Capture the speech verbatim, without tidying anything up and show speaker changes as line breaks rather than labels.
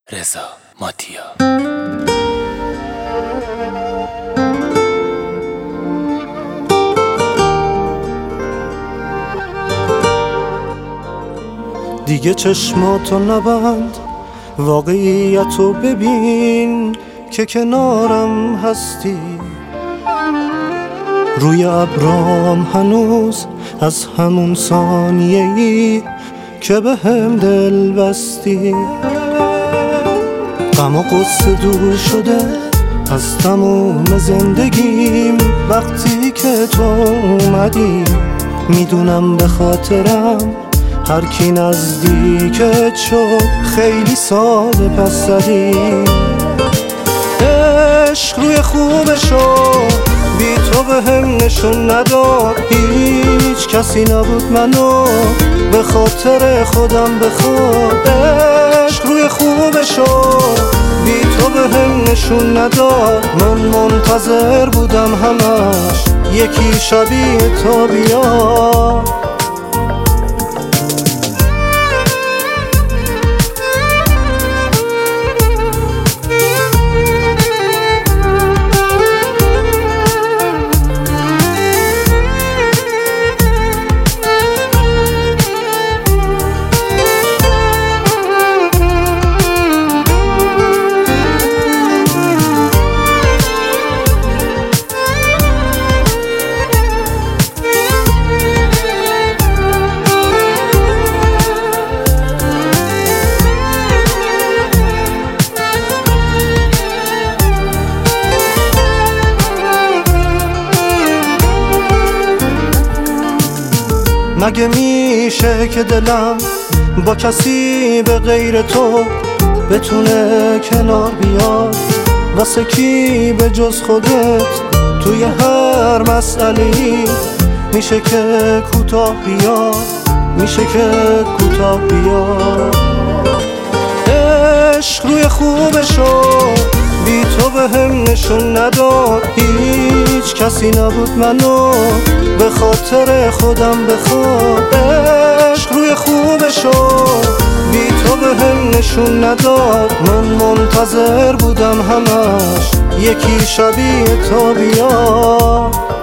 رضا ماتیا.
دیگه چشماتو نبند، واقعیتو ببین که کنارم هستی. روی ابرام هنوز از همون ثانیه‌ای که به هم دل بستی. غم و غصه دور شده از تموم زندگیم وقتی که تو اومدی. میدونم به خاطرم هر کی نزدیکت شد خیلی ساده پس زدی. عشق روی خوبشو بی تو به هم نشون نداد. هیچ کسی نبود منو به خاطر خودم بخواد. عشق روی خوبشو بی تو به هم نشون نداد. من منتظر بودم همش یکی شبیه تو بیاد. مگه میشه که دلم با کسی به غیر تو بتونه کنار بیاد؟ واسه کی به جز خودت توی هر مسئله‌ای میشه که کوتاه بیاد؟ میشه که کوتاه بیاد. عشق روی خوبشو بی تو به هم نشون نداد. هیچ کسی نبود منو به خاطر خودم بخواد. عشق روی خوبشو بی تو به هم نشون نداد. من منتظر بودم همش یکی شبیه تو بیاد.